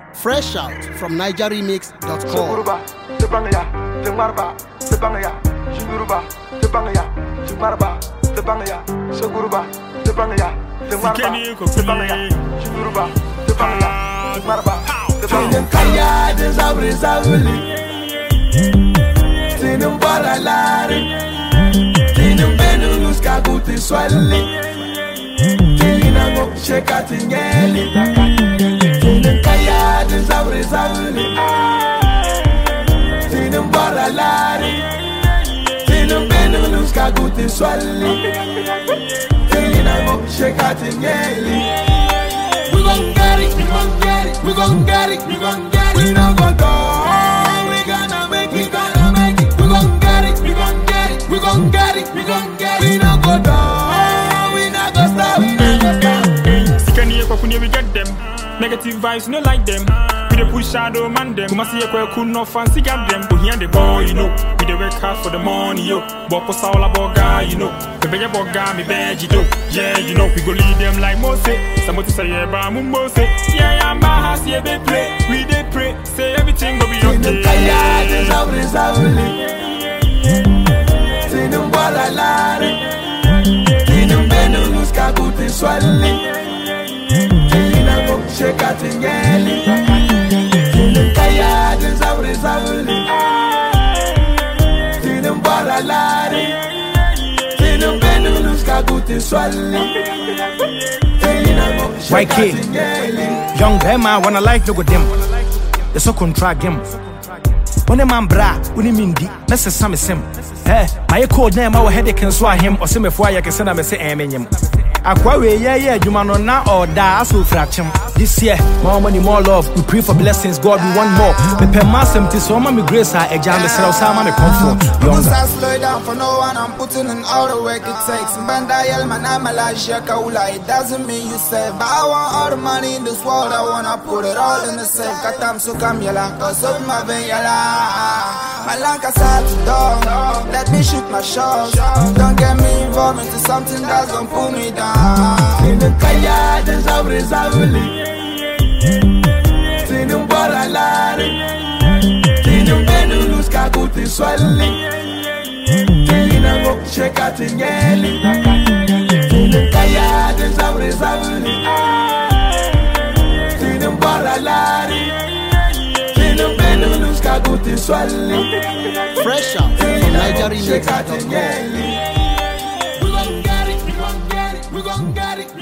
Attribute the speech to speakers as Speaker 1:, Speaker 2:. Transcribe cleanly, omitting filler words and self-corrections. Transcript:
Speaker 1: Fresh out from NigerRemix.com.
Speaker 2: We gon' get it, we gon' get it, we gon' get it, we gon' get it. We no go down, we gonna make it, gonna make it. We gon' get it, we gon' get it, we gon' get it, we gon' get it. We no go down, we not go stop, we not go stop.
Speaker 3: Sikani ekwakunie we get them. Negative vibes no like them. We dey push shadow man them. Kuma see ekwaku no fancy got them. We hear the boy, you know. We dey work hard for the money, yo. Boko saula boga, you know. Me be boga, me beg you do. Yeah, you know. We go lead them like Moses. Somebody say yeah, ba Mose. Yeah, I'm bahas, yeah, we play. We dey pray, say everything go be okay.
Speaker 2: Tinum bola lare, tinum benu luz kaguti swali. Shekatingeli, tinum kaya desabri sabuli, tinum balalari, tinum benulus kaguti swali.
Speaker 4: YK, young Bema wanna like no go them. The so contract him. When a man bra, uni mindi, let's say some sim. Eh, my code name our headache and swat him or sim if I can send him a say amen. Aquawe, yeah, you man on now or da so fraction. This year, more money, more love. We pray for blessings, God, we want more. The per mass empty, so mommy grace, I jam the cell, Sama, the comfort.
Speaker 5: Don't slow down for no one, I'm putting in all the work it takes. Bandayel, man, I'm a la Shakaula. It doesn't mean you save. But I want all the money in this world, I wanna put it all in the safe. Katam Sukam Yala, cause of my Yala. Malanka sat down, let me shoot my shots. Don't get me involved into something that's gonna pull me down.
Speaker 2: Tinum kaya desabri sabuli, tinum balalari, tinum benulus kaguti swali, tinum shekatingeli, tinum kaya desabri sabuli, tinum balalari, tinum benulus kaguti swali.
Speaker 1: Fresh out from NigerRemix.com.
Speaker 2: We gon' get it, we gon' get it, we gon' get it.